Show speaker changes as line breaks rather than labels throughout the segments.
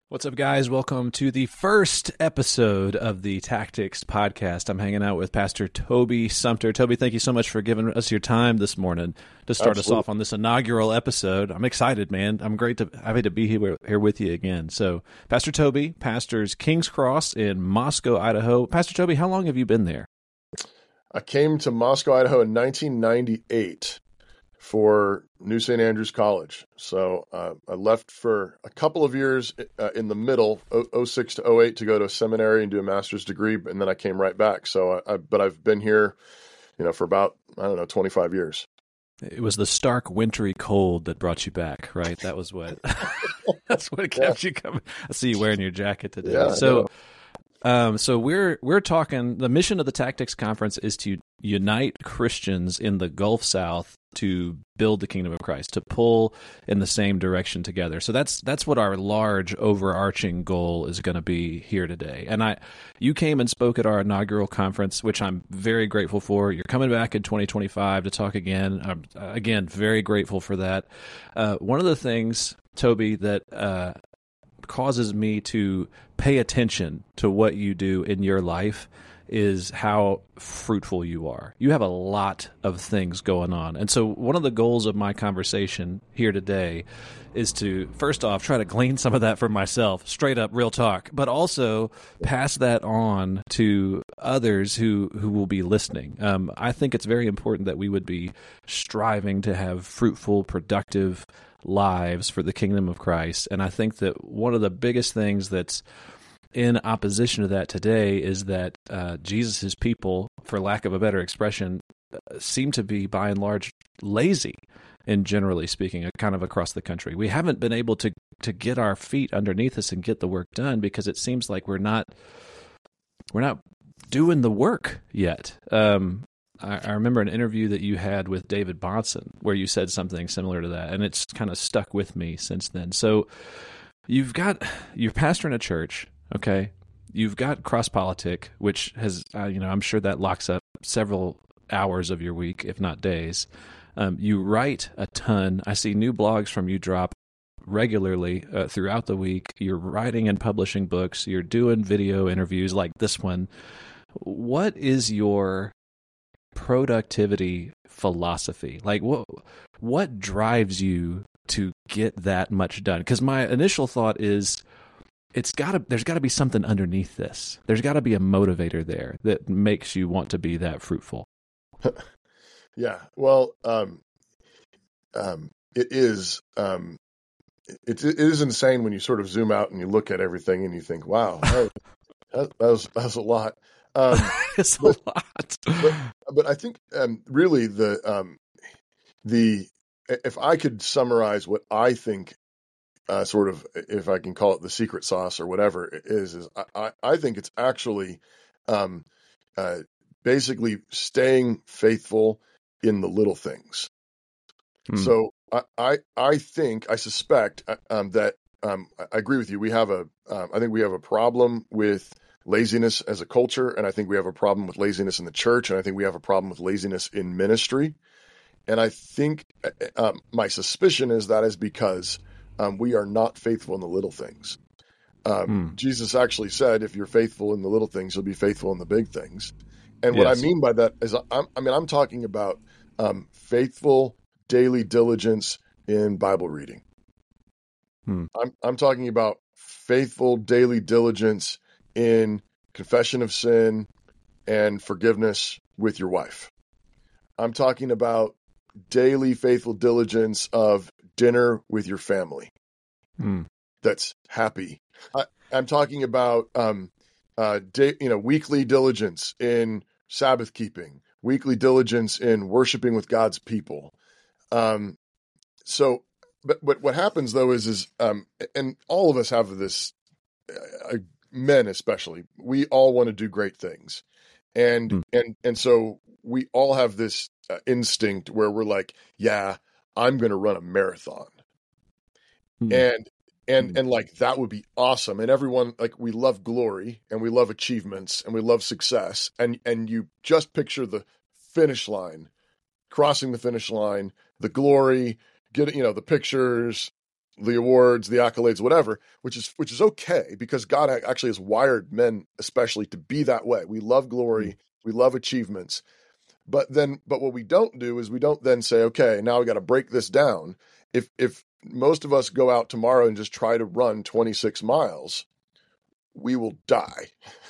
What's up, guys? Welcome to the first episode of the Tactics Podcast. I'm hanging out with Pastor Toby Sumpter. Toby, thank you so much for giving us your time this morning to start us off on this inaugural episode. I'm excited, man. I'm happy to be here with you again. So, Pastor Toby pastors King's Cross in Moscow, Idaho. Pastor Toby, how long have you been there?
I came to Moscow, Idaho in 1998 for New St. Andrews College. So I left for a couple of years in the middle, 06 to 08, to go to a seminary and do a master's degree, and then I came right back. So, but I've been here, for about, 25 years.
It was the stark, wintry cold that brought you back, right? That was what. That's what kept you coming. I see you wearing your jacket today.
Yeah,
So we're talking. The mission of the Tactics Conference is to unite Christians in the Gulf South to build the kingdom of Christ, to pull in the same direction together. So that's what our large overarching goal is going to be here today. And you came and spoke at our inaugural conference, which I'm very grateful for. You're coming back in 2025 to talk again. I'm again very grateful for that. One of the things, Toby, that causes me to pay attention to what you do in your life is how fruitful you are. You have a lot of things going on. And so one of the goals of my conversation here today is to, first off, try to glean some of that for myself, straight up, real talk, but also pass that on to others who will be listening. I think it's very important that we would be striving to have fruitful, productive lives for the kingdom of Christ. And I think that one of the biggest things that's in opposition to that today is that Jesus' people, for lack of a better expression, seem to be, by and large, lazy, and generally speaking, kind of across the country. We haven't been able to get our feet underneath us and get the work done because it seems like we're not doing the work yet. I remember an interview that you had with David Bahnsen where you said something similar to that, and it's kind of stuck with me since then. So you're pastoring a church. Okay, you've got CrossPolitic, which has, I'm sure that locks up several hours of your week, if not days. You write a ton. I see new blogs from you drop regularly throughout the week. You're writing and publishing books. You're doing video interviews like this one. What is your productivity philosophy? Like, what drives you to get that much done? Because my initial thought is, there's got to be something underneath this. There's got to be a motivator there that makes you want to be that fruitful.
Yeah. Well, it is insane when you sort of zoom out and you look at everything and you think, wow, that was a lot.
It's a lot.
But I think really if I could summarize what I think, sort of, if I can call it the secret sauce or whatever it is I think it's actually basically staying faithful in the little things. So I suspect that I agree with you. I think we have a problem with laziness as a culture, and I think we have a problem with laziness in the church, and I think we have a problem with laziness in ministry. And I think my suspicion is that is because we are not faithful in the little things. Jesus actually said, if you're faithful in the little things, you'll be faithful in the big things. And what I mean by that is, I'm talking about faithful daily diligence in Bible reading. I'm talking about faithful daily diligence in confession of sin and forgiveness with your wife. I'm talking about daily faithful diligence of dinner with your family. That's happy. I'm talking about weekly diligence in Sabbath keeping, weekly diligence in worshiping with God's people. But what happens though is and all of us have this, men especially, we all want to do great things, and so we all have this instinct where we're like, yeah, I'm going to run a marathon. And like, that would be awesome. And everyone, like, we love glory and we love achievements and we love success. And you just picture the finish line, crossing the finish line, the glory, the pictures, the awards, the accolades, whatever, which is okay, because God actually has wired men especially to be that way. We love glory, we love achievements. But what we don't do is we don't then say, okay, now we got to break this down. If most of us go out tomorrow and just try to run 26 miles, we will die.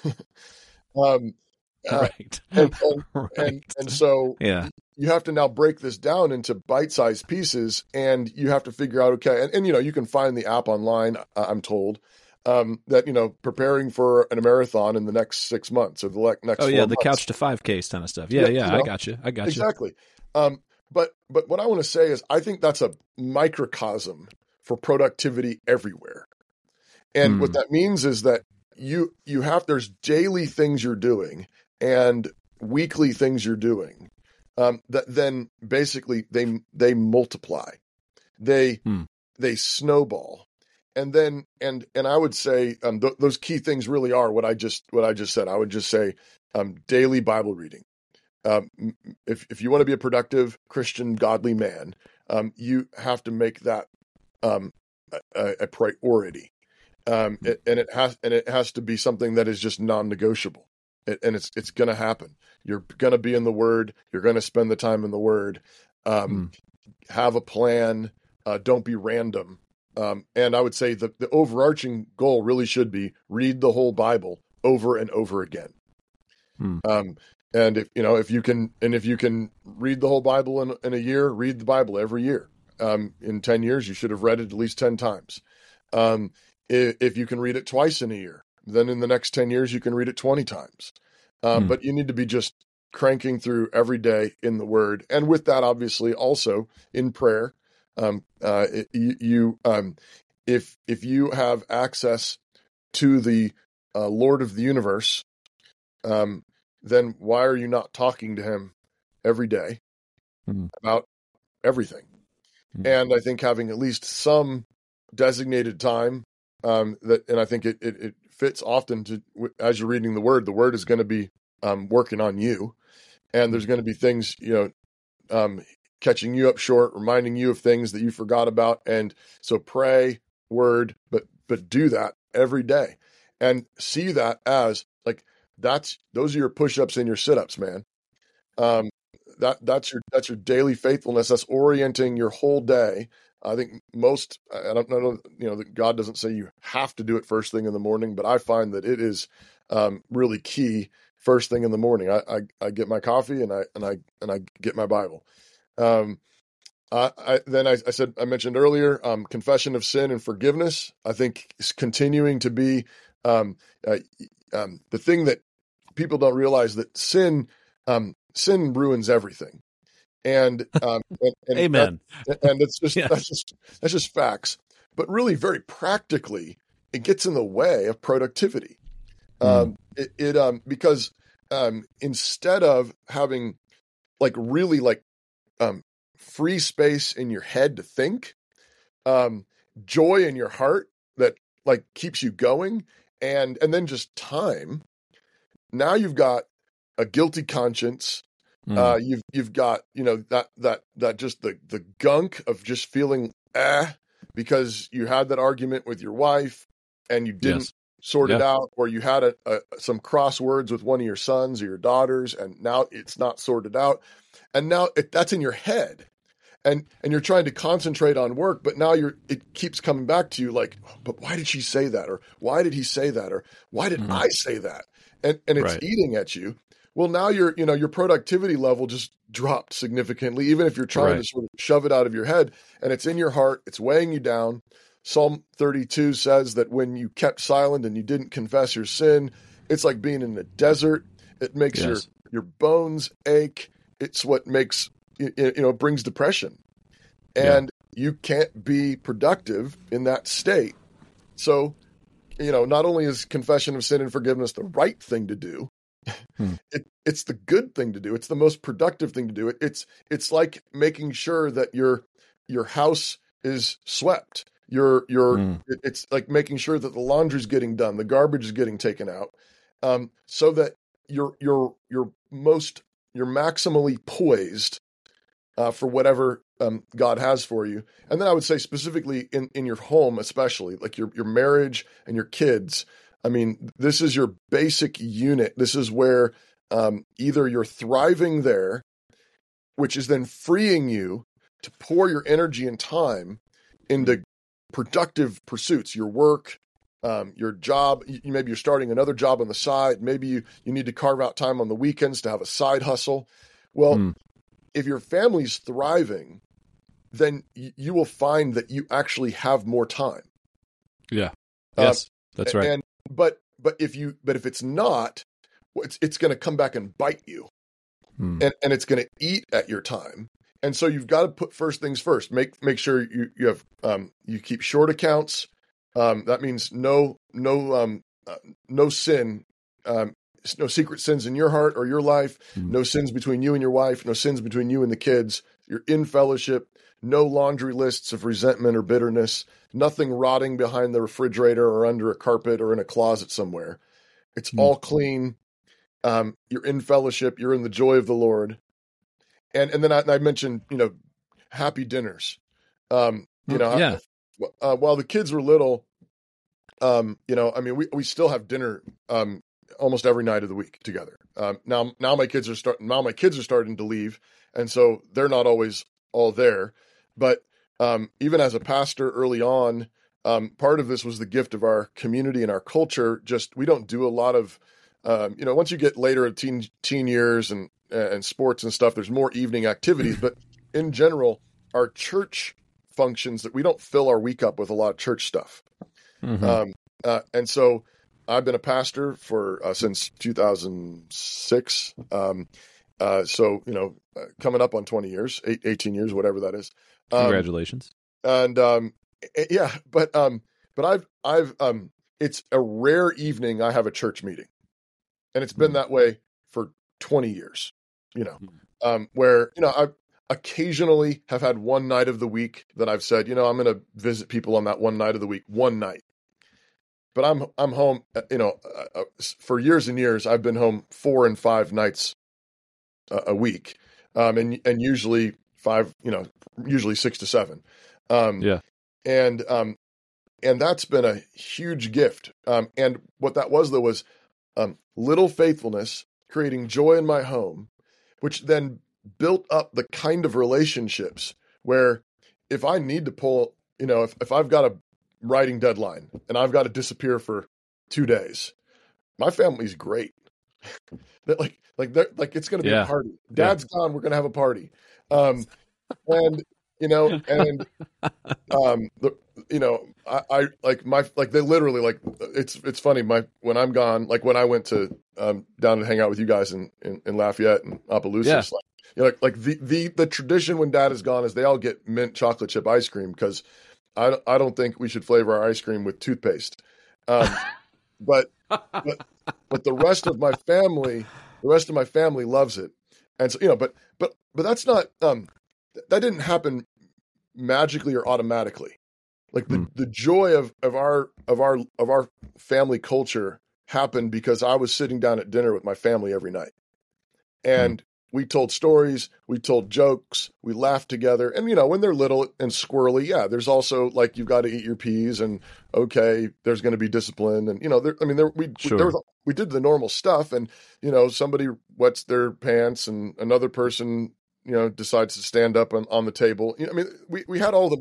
Right.
And so
Yeah.
you have to now break this down into bite-sized pieces, and you have to figure out, okay, and you can find the app online, I'm told, that, preparing for a marathon in the next 6 months or the next 4
the
months.
couch to 5K kind of stuff. Yeah. I got you.
Exactly. But what I want to say is I think that's a microcosm for productivity everywhere. And what that means is that there's daily things you're doing and weekly things you're doing, that then basically they multiply, they snowball, and then and I would say those key things really are what I just said. I would just say daily Bible reading. If you want to be a productive Christian, godly man, you have to make that a priority. It has to be something that is just non-negotiable, and it's going to happen. You're going to be in the Word. You're going to spend the time in the Word. Have a plan. Don't be random. And I would say the overarching goal really should be read the whole Bible over and over again. And if you can read the whole Bible in a year, read the Bible every year. In 10 years, you should have read it at least 10 times. If you can read it twice in a year, then in the next 10 years, you can read it 20 times. But you need to be just cranking through every day in the Word. And with that, obviously, also in prayer. If you have access to the Lord of the universe, then why are you not talking to him every day about everything? And I think having at least some designated time, and I think it fits often to, as you're reading the Word is going to be working on you, and there's going to be things catching you up short, reminding you of things that you forgot about, and so pray, Word, but do that every day, and see that as like those are your push-ups and your sit-ups, man. That's your daily faithfulness. That's orienting your whole day. I think I don't know, that God doesn't say you have to do it first thing in the morning, but I find that it is really key first thing in the morning. I get my coffee and I get my Bible. I mentioned earlier, confession of sin and forgiveness. I think is continuing to be the thing that people don't realize, that sin ruins everything. And
amen.
And it's just, that's just facts, but really very practically, it gets in the way of productivity. Because instead of having really free space in your head to think, joy in your heart that keeps you going, and then just time, now you've got a guilty conscience. You've got, that just the gunk of just feeling because you had that argument with your wife and you didn't sort it out, or you had some crosswords with one of your sons or your daughters, and now it's not sorted out, and now that's in your head, and you're trying to concentrate on work, but now it keeps coming back to you, but why did she say that, or why did he say that, or why did I say that, and it's eating at you. Well, now your productivity level just dropped significantly, even if you're trying to sort of shove it out of your head, and it's in your heart, it's weighing you down. Psalm 32 says that when you kept silent and you didn't confess your sin, it's like being in the desert. It makes your bones ache. It's what makes, brings depression. And you can't be productive in that state. So, not only is confession of sin and forgiveness the right thing to do, it's the good thing to do. It's the most productive thing to do. It's like making sure that your house is swept. It's like making sure that the laundry's getting done, the garbage is getting taken out, so that you're maximally poised for whatever God has for you. And then I would say specifically in your home, especially like your marriage and your kids. I mean, this is your basic unit. This is where either you're thriving there, which is then freeing you to pour your energy and time into productive pursuits, your work, your job. Maybe you're starting another job on the side. Maybe you need to carve out time on the weekends to have a side hustle. Well, if your family's thriving, then you will find that you actually have more time.
Yeah. Yes, that's right.
But if it's not, it's going to come back and bite you, and it's going to eat at your time. And so you've got to put first things first. Make sure you have you keep short accounts. That means no sin, no secret sins in your heart or your life, no sins between you and your wife, no sins between you and the kids. You're in fellowship, no laundry lists of resentment or bitterness, nothing rotting behind the refrigerator or under a carpet or in a closet somewhere. It's all clean. You're in fellowship. You're in the joy of the Lord. And then I mentioned, happy dinners. While the kids were little, we still have dinner almost every night of the week together. Now my kids are starting to leave, and so they're not always all there. But even as a pastor early on, part of this was the gift of our community and our culture. Just we don't do a lot of, once you get later at teen years and sports and stuff, there's more evening activities. But in general, our church functions that we don't fill our week up with a lot of church stuff. And so I've been a pastor for since 2006. Coming up on 20 years, 18 years, whatever that is.
Congratulations.
And but I've it's a rare evening I have a church meeting, and it's been that way for 20 years. Where I occasionally have had one night of the week that I've said, I'm going to visit people on that one night of the week, one night. But I'm home, for years and years, I've been home 4 and 5 nights a week. And usually 5, usually 6 to 7. And that's been a huge gift. And what that was, though, was little faithfulness, creating joy in my home, which then built up the kind of relationships where if I need to pull, if I've got a writing deadline and I've got to disappear for 2 days, my family's great. They're like it's going to be a party. Dad's gone. We're going to have a party. I they literally it's funny. When I'm gone, like when I went to down to hang out with you guys in Lafayette and Opelousas, the tradition when Dad is gone is they all get mint chocolate chip ice cream because I don't think we should flavor our ice cream with toothpaste. But the rest of my family loves it, and so but that's not that didn't happen magically or automatically. Like the joy of our family culture happened because I was sitting down at dinner with my family every night, and we told stories, we told jokes, we laughed together. And when they're little and squirrely, there's also like you've got to eat your peas, and okay, there's going to be discipline, and we did the normal stuff, and somebody wets their pants, and another person decides to stand up on the table. We had all the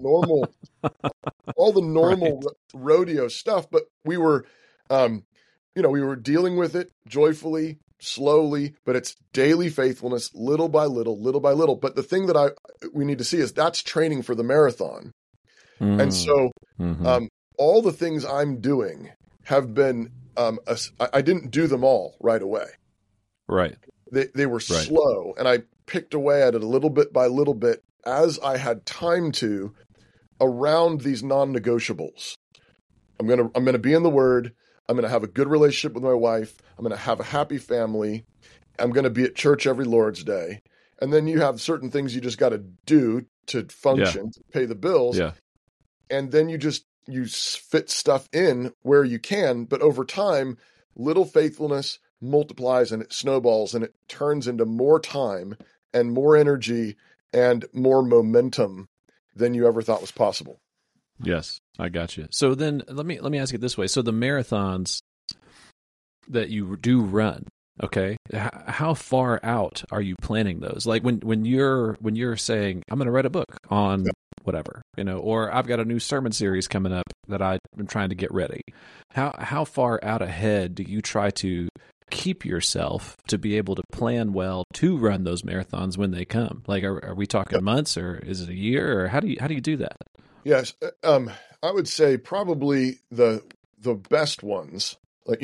normal rodeo stuff, but we were, we were dealing with it joyfully, slowly, but it's daily faithfulness, little by little, little by little. But the thing that we need to see is that's training for the marathon. And so, all the things I'm doing have been, I didn't do them all right away.
Right.
They were slow, and I picked away at it a little bit by little bit as I had time to around these non-negotiables. I'm going to be in the Word. I'm going to have a good relationship with my wife. I'm going to have a happy family. I'm going to be at church every Lord's Day. And then you have certain things you just got to do to function, to pay the bills. Yeah. And then you fit stuff in where you can. But over time, little faithfulness multiplies and it snowballs and it turns into more time and more energy and more momentum than you ever thought was possible.
Yes, I got you. So then let me ask it this way. So the marathons that you do run, okay, how far out are you planning those? Like when you're saying, I'm going to write a book on whatever, or I've got a new sermon series coming up that I'm trying to get ready. How far out ahead do you try to keep yourself to be able to plan well to run those marathons when they come? Like, are we talking months, or is it a year, or how do you do that?
Yes, I would say probably the best ones, like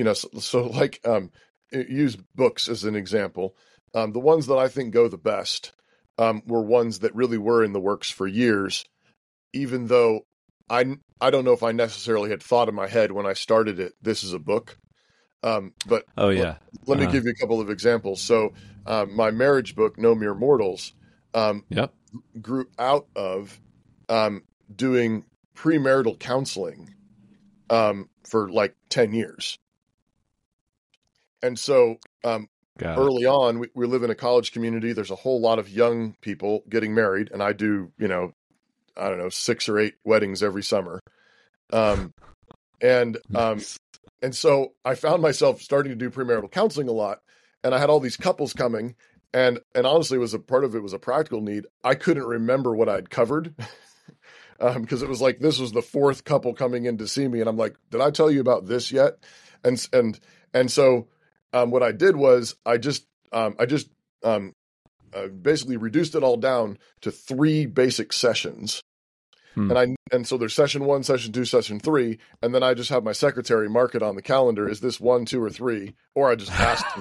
use books as an example. The ones that I think go the best were ones that really were in the works for years, even though I don't know if I necessarily had thought in my head when I started it, this is a book. But let me give you a couple of examples. So my marriage book, No Mere Mortals, grew out of doing premarital counseling for like 10 years. And so early on, we live in a college community. There's a whole lot of young people getting married, and I do, 6 or 8 weddings every summer. And so I found myself starting to do premarital counseling a lot, and I had all these couples coming, and honestly, was a part of it was a practical need. I couldn't remember what I'd covered because it was like this was the 4th couple coming in to see me, and I'm like, did I tell you about this yet? And so what I did was I just basically reduced it all down to 3 basic sessions. And so there's session 1, session 2, session 3, and then I just have my secretary mark it on the calendar. Is this 1, 2, or 3? Or I just asked him,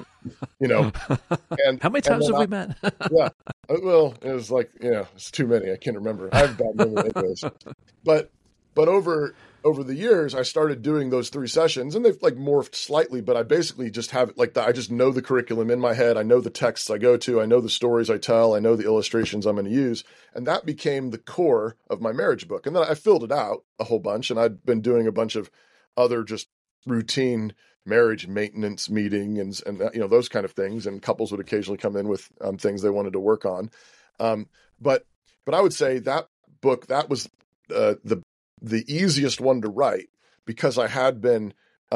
And
how many times have we met?
Yeah, well, it was like it's too many. I can't remember. I have bad memory anyways. But over the years, I started doing those 3 sessions, and they've like morphed slightly. But I basically just have it like that. I just know the curriculum in my head. I know the texts I go to. I know the stories I tell. I know the illustrations I'm going to use, and that became the core of my marriage book. And then I filled it out a whole bunch, and I'd been doing a bunch of other just routine marriage maintenance meetings and those kind of things. And couples would occasionally come in with things they wanted to work on. But I would say that book, that was the easiest one to write because I had been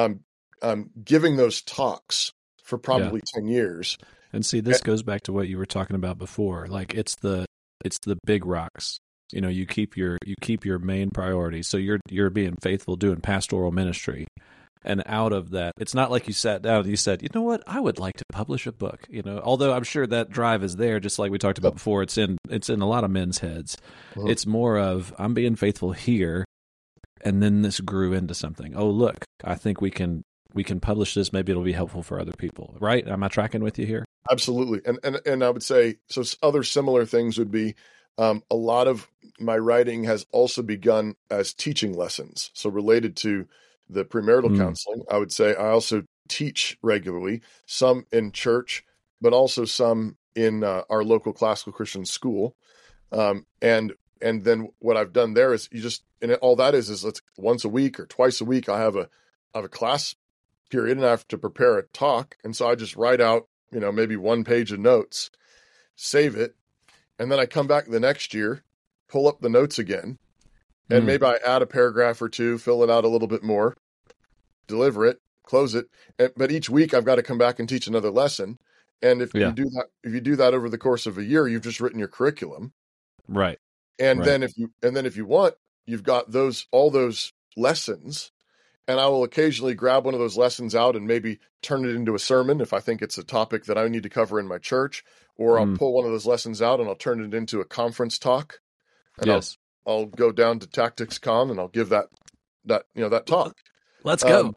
giving those talks for probably 10 years.
And see, this goes back to what you were talking about before. Like it's the big rocks. You keep your main priorities. So you're being faithful doing pastoral ministry. And out of that, it's not like you sat down and you said, you know what, I would like to publish a book. Although I'm sure that drive is there, just like we talked about before. It's in a lot of men's heads. Uh-huh. It's more of I'm being faithful here, and then this grew into something. Oh, look, I think we can publish this. Maybe it'll be helpful for other people. Right? Am I tracking with you here?
Absolutely. And I would say so. Other similar things would be a lot of my writing has also begun as teaching lessons. So related to the premarital counseling, I would say I also teach regularly, some in church, but also some in our local classical Christian school. And then what I've done there is all that is let's once a week or twice a week, I have a class period and I have to prepare a talk. And so I just write out, maybe 1 page of notes, save it. And then I come back the next year, pull up the notes again, and maybe I add a paragraph or 2, fill it out a little bit more, deliver it, close it. But each week I've got to come back and teach another lesson. And if you do that over the course of a year, you've just written your curriculum.
Right.
And then if you want, you've got all those lessons. And I will occasionally grab one of those lessons out and maybe turn it into a sermon if I think it's a topic that I need to cover in my church, or I'll pull one of those lessons out and I'll turn it into a conference talk. And I'll go down to TacticsCon and I'll give that talk.
Let's go.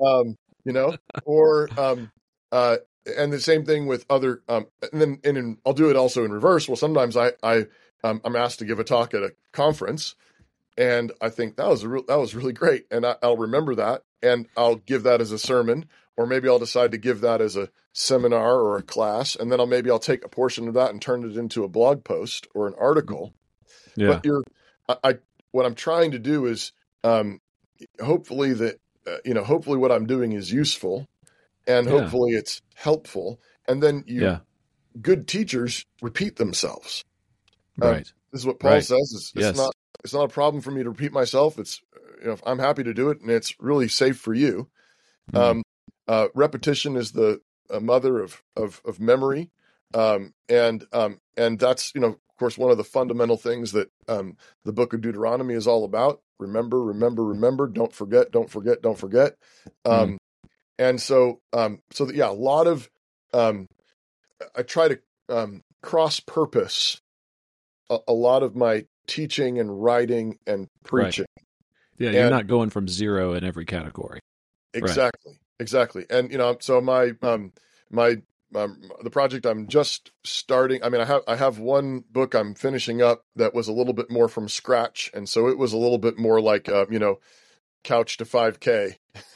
And the same thing with other, and then I'll do it also in reverse. Well, sometimes I'm asked to give a talk at a conference, and I think that was really great, and I'll remember that, and I'll give that as a sermon, or maybe I'll decide to give that as a seminar or a class, and then I'll take a portion of that and turn it into a blog post or an article. Yeah. But what I'm trying to do is hopefully what I'm doing is useful, and hopefully it's helpful. And then good teachers repeat themselves.
Right.
This is what Paul says.
Yes.
It's not a problem for me to repeat myself. It's, I'm happy to do it, and it's really safe for you.
Mm.
Repetition is the mother of memory. And that's, of course, one of the fundamental things that the book of Deuteronomy is all about. Remember, remember, remember. Don't forget, don't forget, don't forget. And so a lot of I try to cross-purpose a lot of my teaching and writing and preaching.
Right. Yeah, you're not going from zero in every category.
Exactly, right. Exactly. And so my the project I'm just starting. I mean, I have one book I'm finishing up that was a little bit more from scratch, and so it was a little bit more like couch to 5K.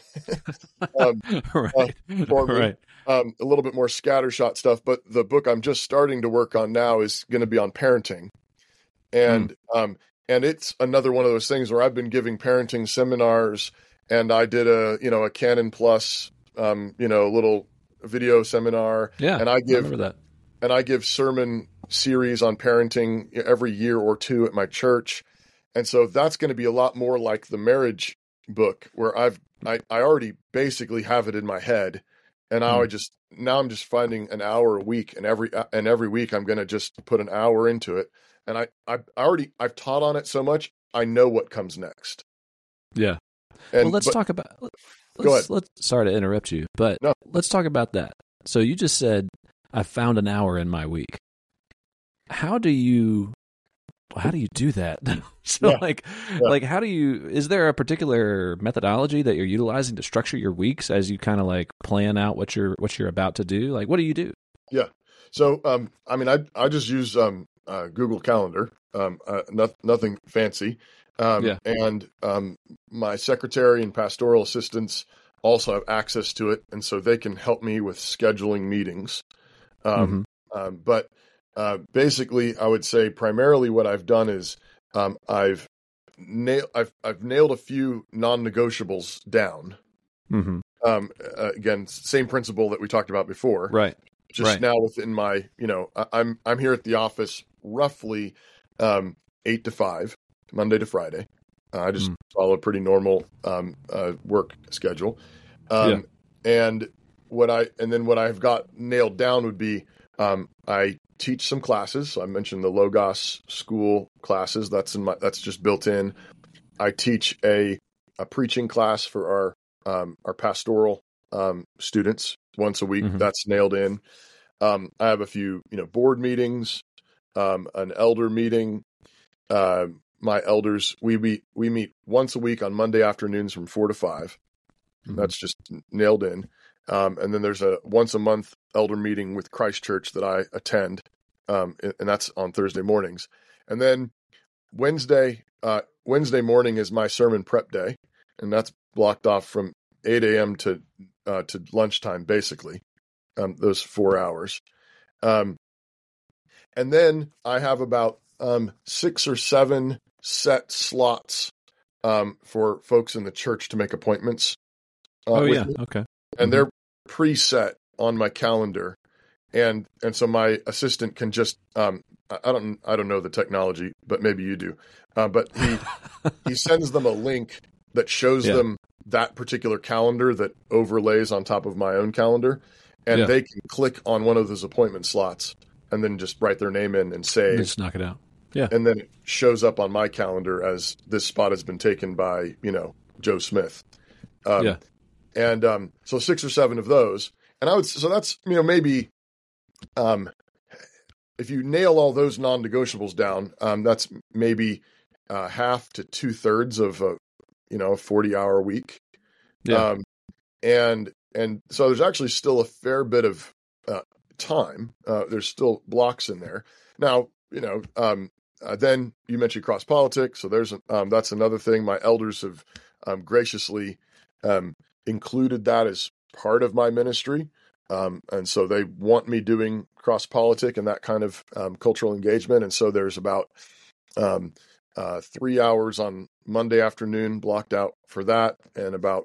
Right. Right.
A little bit more scattershot stuff. But the book I'm just starting to work on now is going to be on parenting, and it's another one of those things where I've been giving parenting seminars, and I did a Canon Plus little video seminar.
Yeah,
and I
remember that.
And I give sermon series on parenting every year or two at my church, and so that's going to be a lot more like the marriage book, where I already basically have it in my head, and I'm just finding an hour a week, and every week I'm going to just put an hour into it, and I've taught on it so much I know what comes next.
Yeah. Well, let's talk about.
Go ahead.
Sorry to interrupt you, but let's talk about that. So you just said, I found an hour in my week. How do you do that? How do you, is there a particular methodology that you're utilizing to structure your weeks as you kind of like plan out what you're about to do? Like, what do you do?
Yeah. So, I just use Google Calendar, nothing fancy. And my secretary and pastoral assistants also have access to it, and so they can help me with scheduling meetings. But basically, I would say primarily what I've done is I've nailed a few non-negotiables down. Again, same principle that we talked about before.
Right.
Just now within my, I'm here at the office roughly 8 to 5. Monday to Friday. I just follow a pretty normal work schedule. And what I've got nailed down would be I teach some classes. So I mentioned the Logos school classes. That's just built in. I teach a preaching class for our pastoral students once a week. That's nailed in. I have a few board meetings, an elder meeting. My elders, we meet once a week on Monday afternoons from 4 to 5. That's just nailed in. And then there's a once a month elder meeting with Christ Church that I attend, and that's on Thursday mornings. And then Wednesday morning is my sermon prep day, and that's blocked off from 8 a.m. to lunchtime, basically, those 4 hours. And then I have about 6 or 7 set slots for folks in the church to make appointments.
Okay.
And they're preset on my calendar, and so my assistant can just I don't know the technology, but maybe you do. But he sends them a link that shows them that particular calendar that overlays on top of my own calendar, and they can click on one of those appointment slots and then just write their name in and say,
just knock it out. Yeah.
And then it shows up on my calendar as this spot has been taken by, Joe Smith. And so 6 or 7 of those. And so that's, maybe if you nail all those non-negotiables down, that's maybe half to 2/3 of a 40-hour week.
Yeah.
And so there's actually still a fair bit of time. There's still blocks in there. Now, then you mentioned cross politics, so there's that's another thing. My elders have graciously included that as part of my ministry, and so they want me doing cross politic and that kind of cultural engagement. And so there's about 3 hours on Monday afternoon blocked out for that, and about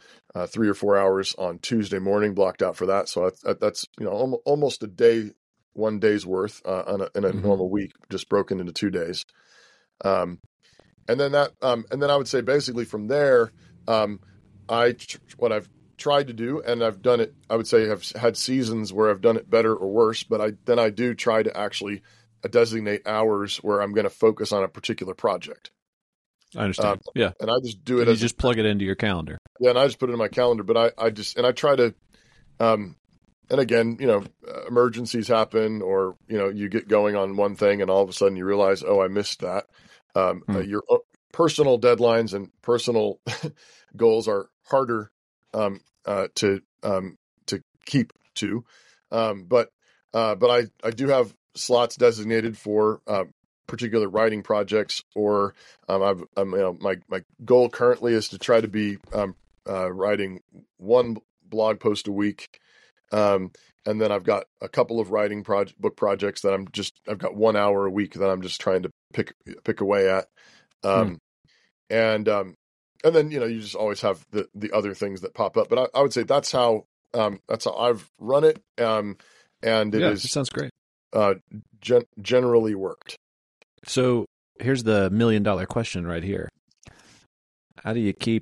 3 or 4 hours on Tuesday morning blocked out for that. So that's almost a day one day's worth in a normal week, just broken into 2 days. And then I would say basically from there, what I've tried to do, and I've done it, I would say I've had seasons where I've done it better or worse, but I do try to actually designate hours where I'm going to focus on a particular project.
I understand. Yeah.
And I just do it
you just plug it into your calendar.
Yeah. And I just put it in my calendar, but I try to, and again, emergencies happen, or, you get going on one thing and all of a sudden you realize, oh, I missed that. Your personal deadlines and personal goals are harder to keep to, but I do have slots designated for particular writing projects, or my goal currently is to try to be writing one blog post a week, and then I've got a couple of writing book projects that I've got 1 hour a week that I'm just trying to pick away at, and then you just always have the other things that pop up. But I would say that's how I've run it, and it
sounds great.
Generally worked.
So here's the $1 million question right here. How do you keep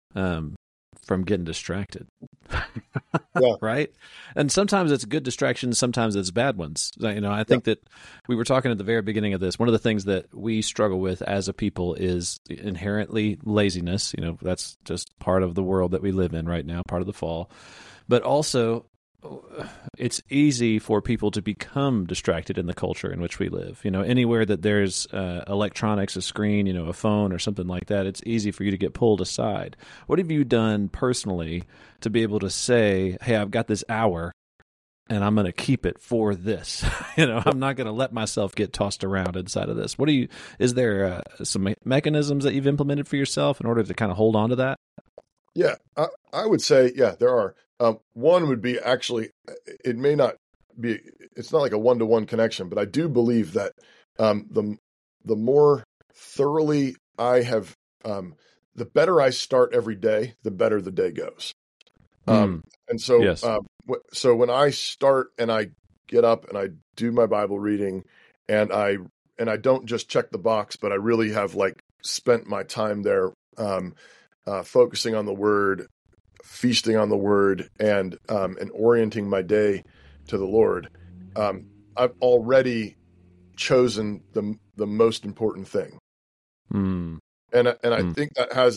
from getting distracted?
Yeah.
Right? And sometimes it's good distractions, sometimes it's bad ones. I think that we were talking at the very beginning of this. One of the things that we struggle with as a people is inherently laziness. That's just part of the world that we live in right now, part of the fall. But also, it's easy for people to become distracted in the culture in which we live. Anywhere that there's electronics, a screen, a phone or something like that, it's easy for you to get pulled aside. What have you done personally to be able to say, hey, I've got this hour and I'm going to keep it for this? I'm not going to let myself get tossed around inside of this. Is there some mechanisms that you've implemented for yourself in order to kind of hold on to that?
Yeah, I would say, there are. One would be actually, it may not be, it's not like a one-to-one connection, but I do believe that the more thoroughly I have, the better I start every day, the better the day goes. And so,
yes.
So when I start and I get up and I do my Bible reading, and I don't just check the box, but I really have spent my time there, focusing on the Word, feasting on the Word, and orienting my day to the Lord, I've already chosen the most important thing. And I think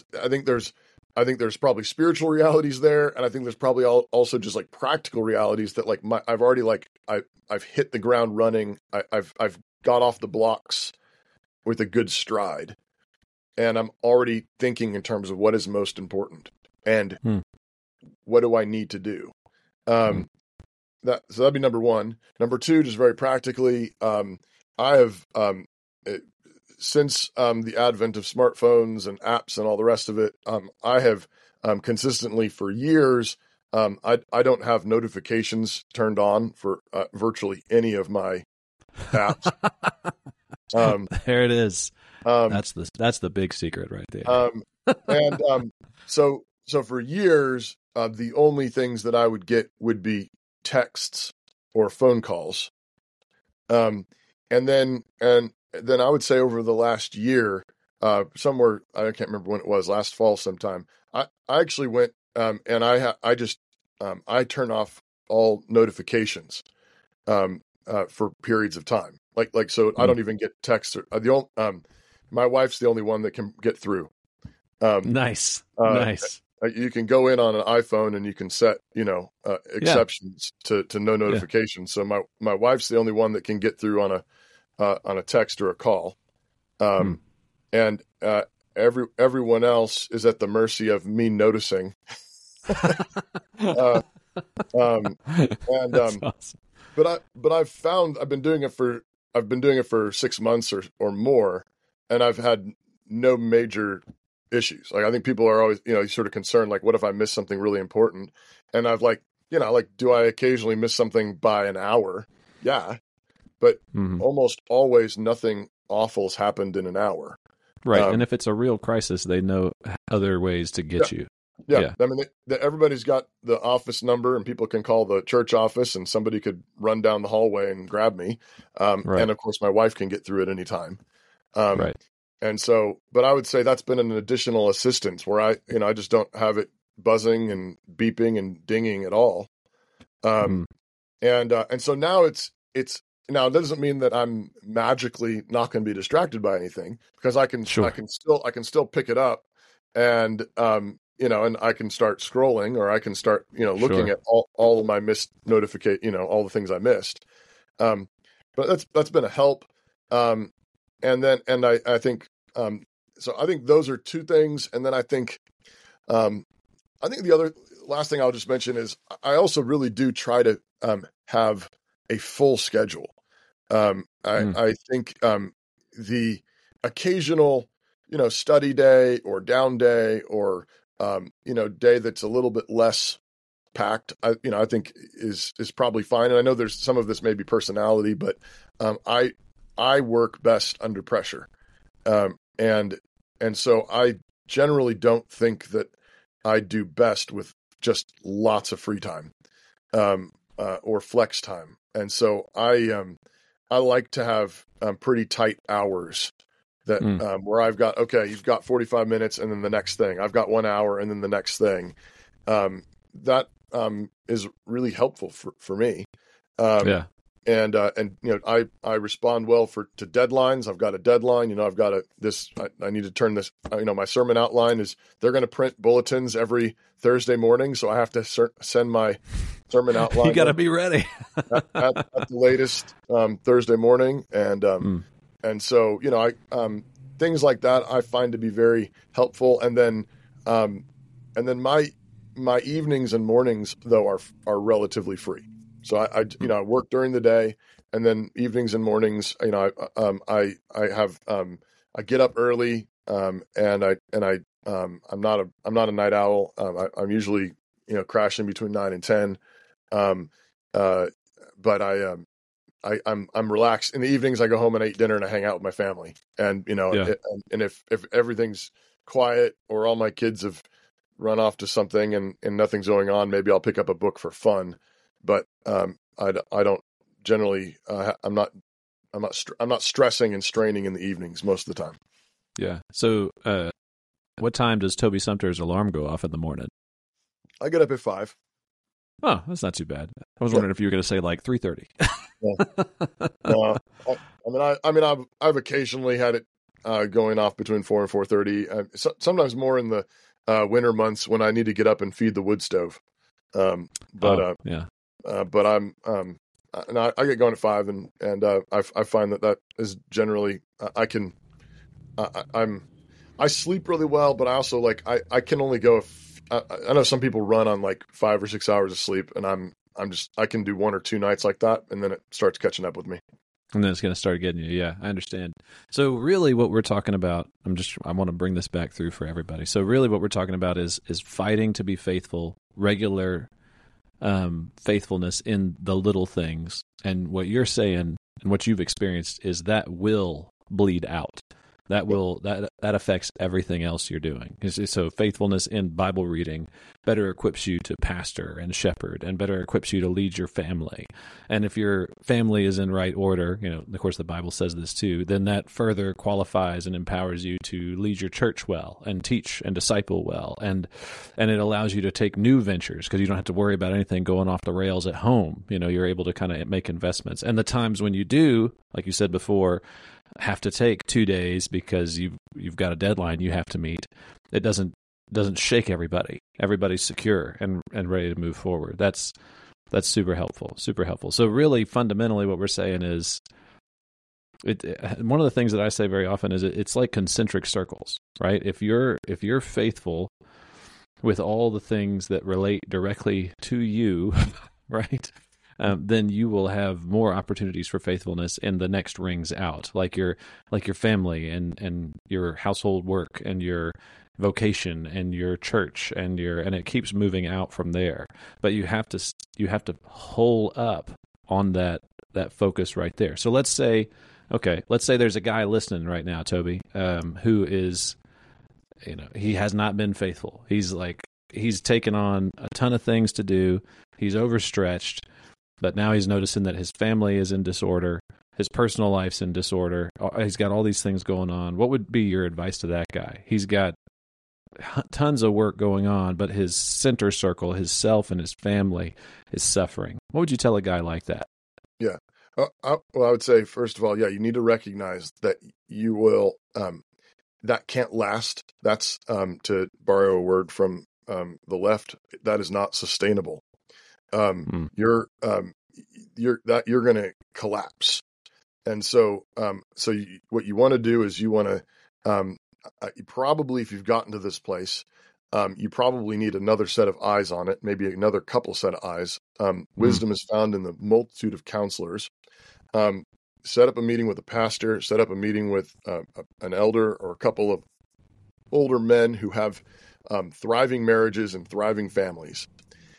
I think there's probably spiritual realities there, and I think there's probably also just practical realities that I've already I've hit the ground running. I've got off the blocks with a good stride, and I'm already thinking in terms of what is most important and what do I need to do. So that'd be number one. Number two, just very practically, I have since the advent of smartphones and apps and all the rest of it, I have consistently for years, I don't have notifications turned on for virtually any of my apps.
There it is. That's the big secret right there.
So for years, the only things that I would get would be texts or phone calls. And then I would say over the last year, somewhere, I can't remember when it was, last fall sometime, I actually went, and I turn off all notifications, for periods of time. So I don't even get texts. My wife's the only one that can get through.
Nice.
You can go in on an iPhone and you can set, exceptions to no notifications. So my wife's the only one that can get through on a text or a call. And everyone else is at the mercy of me noticing. That's awesome. But I've found I've been doing it for 6 months or more, and I've had no major issues. I think people are always, sort of concerned, what if I miss something really important? And I've do I occasionally miss something by an hour? Yeah. But almost always nothing awful's happened in an hour.
Right. And if it's a real crisis, they know other ways to get you.
Yeah. I mean, everybody's got the office number, and people can call the church office, and somebody could run down the hallway and grab me.
Right.
And of course, my wife can get through at any time.
Right.
And so, but I would say that's been an additional assistance where I just don't have it buzzing and beeping and dinging at all. And so now it's now it doesn't mean that I'm magically not going to be distracted by anything, because I can still pick it up and, and I can start scrolling, or I can start, looking at all of my missed all the things I missed. But that's been a help. I think, so I think those are two things. And then I think the other last thing I'll just mention is I also really do try to have a full schedule. I think the occasional, study day or down day or, day that's a little bit less packed, I think is probably fine. And I know there's some of this may be personality, but I work best under pressure. And so I generally don't think that I do best with just lots of free time, or flex time. And so I like to have pretty tight hours that where I've got, okay, you've got 45 minutes and then the next thing. I've got 1 hour and then the next thing. That is really helpful for me. And I respond well to deadlines. I've got a deadline. I've got I need to turn this. My sermon outline is they're going to print bulletins every Thursday morning, so I have to send my sermon outline.
You got to be ready
at the latest Thursday morning, and so things like that I find to be very helpful. And then my evenings and mornings though are relatively free. So I work during the day, and then evenings and mornings, I get up early, and I'm not a night owl. I'm usually, crashing between 9 and 10. But I'm relaxed in the evenings. I go home and I eat dinner and I hang out with my family, and and if everything's quiet or all my kids have run off to something and nothing's going on, maybe I'll pick up a book for fun. But I don't generally. I'm not stressing and straining in the evenings most of the time.
Yeah. So, what time does Toby Sumter's alarm go off in the morning?
I get up at 5.
Oh, that's not too bad. I was wondering if you were going to say like 3:30.
No, I've occasionally had it going off between 4 and 4:30. Sometimes more in the winter months when I need to get up and feed the wood stove. But I'm and I get going at 5, and I find that is generally I sleep really well, but I also I can only go I know some people run on like 5 or 6 hours of sleep, and I can do 1 or 2 nights like that, and then it starts catching up with me.
And then it's going to start getting you. Yeah, I understand. So really what we're talking about, I want to bring this back through for everybody. So really what we're talking about is fighting to be faithful, regular faithfulness in the little things. And what you're saying and what you've experienced is that will bleed out. That affects everything else you're doing. So faithfulness in Bible reading better equips you to pastor and shepherd, and better equips you to lead your family. And if your family is in right order, of course the Bible says this too, then that further qualifies and empowers you to lead your church well and teach and disciple well. And it allows you to take new ventures because you don't have to worry about anything going off the rails at home. You're able to kind of make investments. And the times when you do, like you said before, have to take 2 days because you've got a deadline you have to meet, it doesn't shake everybody. Everybody's secure and ready to move forward. That's super helpful. So really fundamentally what we're saying is one of the things that I say very often is it's like concentric circles, right? If you're faithful with all the things that relate directly to you, right? Then you will have more opportunities for faithfulness in the next rings out, like your family and your household work and your vocation and your church and it keeps moving out from there. But you have to hold up on that focus right there. So let's say there's a guy listening right now, Toby, who is, he has not been faithful. He's like he's taken on a ton of things to do. He's overstretched, but now he's noticing that his family is in disorder. His personal life's in disorder. He's got all these things going on. What would be your advice to that guy? He's got tons of work going on, but his center circle, his self and his family, is suffering. What would you tell a guy like that?
Yeah. I would say, first of all, you need to recognize that you will, that can't last. That's, to borrow a word from the left, that is not sustainable. You're going to collapse. And so, what you want to do is you want to, probably, if you've gotten to this place, you probably need another set of eyes on it, maybe another couple set of eyes. Wisdom is found in the multitude of counselors. Set up a meeting with a pastor, set up a meeting with an elder or a couple of older men who have thriving marriages and thriving families.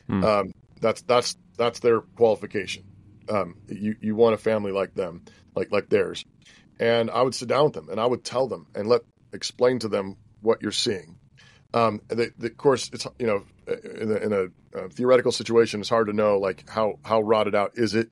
That's their qualification. You want a family like them, like theirs. And I would sit down with them and I would tell them and explain to them what you're seeing. Of course, it's, in a theoretical situation, it's hard to know like how rotted out is it.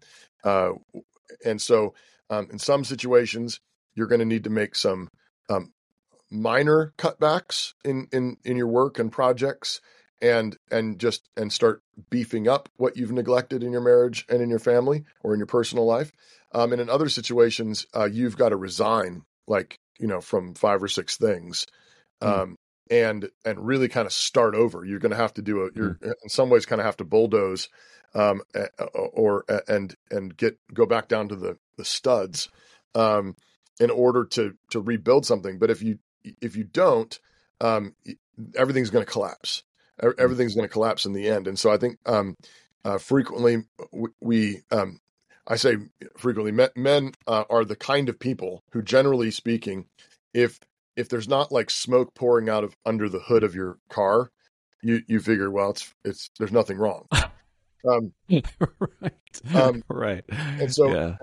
And so in some situations, you're going to need to make some minor cutbacks in your work and projects, and start beefing up what you've neglected in your marriage and in your family or in your personal life. And in other situations, you've got to resign, from 5 or 6 things, and really kind of start over. You're going to have to you're in some ways kind of have to bulldoze, and go back down to the studs, in order to rebuild something. But if you don't, everything's going to collapse. Everything's going to collapse in the end. And so I think, frequently I say frequently, men are the kind of people who, generally speaking, if there's not like smoke pouring out of under the hood of your car, you figure, well, it's there's nothing wrong.
Right.
And so,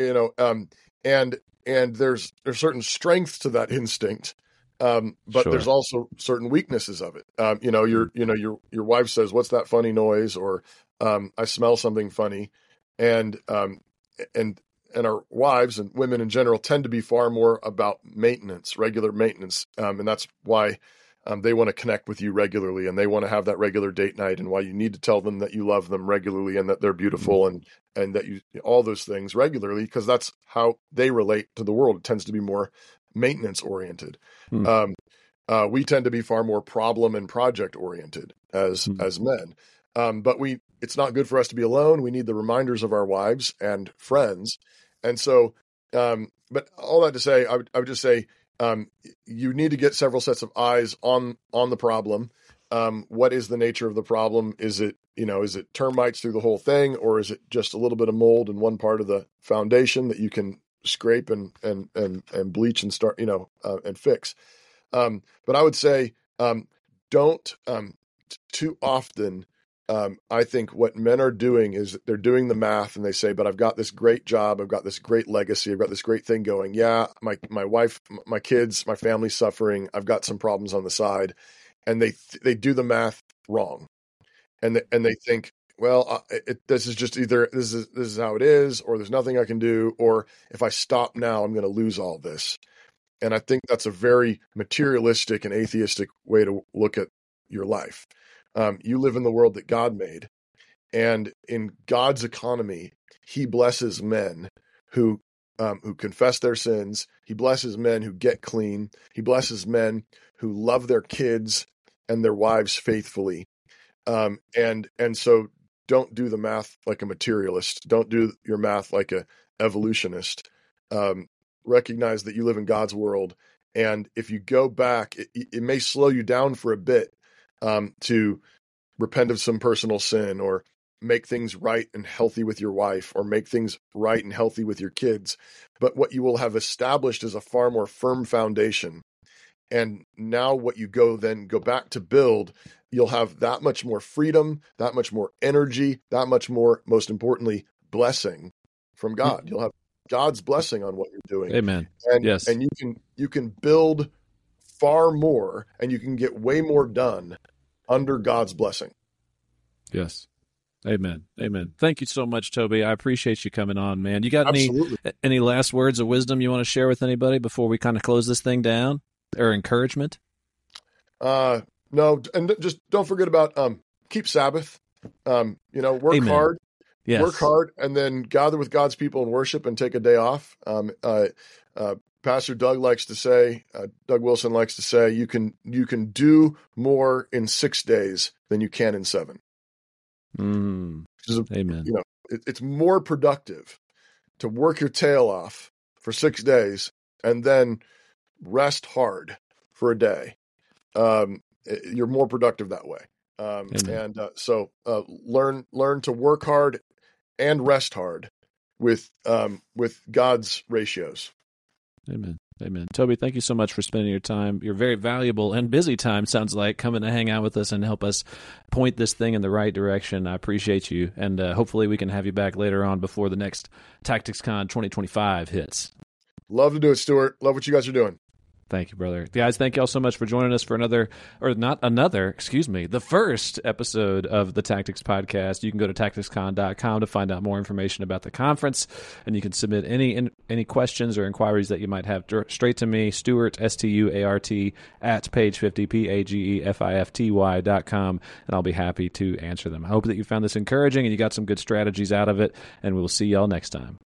and there's certain strengths to that instinct. But
Sure.
There's also certain weaknesses of it. Your wife says, "What's that funny noise?" Or, "I smell something funny." And our wives and women in general tend to be far more about maintenance, regular maintenance. And that's why, they want to connect with you regularly, and they want to have that regular date night, and why you need to tell them that you love them regularly and that they're beautiful, and that you, all those things regularly, because that's how they relate to the world. It tends to be more maintenance oriented. We tend to be far more problem and project oriented as men. But it's not good for us to be alone. We need the reminders of our wives and friends. And so, but all that to say, I would just say, you need to get several sets of eyes on the problem. What is the nature of the problem? Is it termites through the whole thing, or is it just a little bit of mold in one part of the foundation that you can scrape and bleach and start, and fix? But I would say, don't, too often, I think what men are doing is they're doing the math and they say, but I've got this great job. I've got this great legacy. I've got this great thing going. Yeah. My wife, my kids, my family's suffering. I've got some problems on the side, and they do the math wrong. And they think, well, this is just either this is how it is, or there's nothing I can do, or if I stop now, I'm going to lose all this. And I think that's a very materialistic and atheistic way to look at your life. You live in the world that God made, and in God's economy, He blesses men who confess their sins. He blesses men who get clean. He blesses men who love their kids and their wives faithfully. And so don't do the math like a materialist. Don't do your math like a evolutionist. Recognize that you live in God's world. And if you go back, it may slow you down for a bit, to repent of some personal sin, or make things right and healthy with your wife, or make things right and healthy with your kids. But what you will have established is a far more firm foundation. And now what you go back to build, you'll have that much more freedom, that much more energy, that much more, most importantly, blessing from God. You'll have God's blessing on what you're doing.
Amen.
And,
yes.
And you can build far more, and you can get way more done under God's blessing.
Yes. Amen. Amen. Thank you so much, Toby. I appreciate you coming on, man. You got any last words of wisdom you want to share with anybody before we kind of close this thing down, or encouragement?
No, and just don't forget about keep Sabbath. Work
Amen.
hard.
Yes.
Work hard, and then gather with God's people and worship, and take a day off. Pastor Doug Doug Wilson likes to say, you can do more in 6 days than you can in 7.
Amen.
It's more productive to work your tail off for 6 days and then rest hard for a day. You're more productive that way. So learn to work hard and rest hard with God's ratios.
Amen. Amen. Toby, thank you so much for spending your time, your very valuable and busy time, sounds like, coming to hang out with us and help us point this thing in the right direction. I appreciate you, and hopefully we can have you back later on before the next TacticsCon 2025 hits.
Love to do it, Stuart. Love what you guys are doing.
Thank you, brother. Guys, thank you all so much for joining us for the first episode of the Tactics Podcast. You can go to tacticscon.com to find out more information about the conference, and you can submit any questions or inquiries that you might have straight to me, Stuart, Stuart, at page50, pagefifty.com, and I'll be happy to answer them. I hope that you found this encouraging and you got some good strategies out of it, and we'll see y'all next time.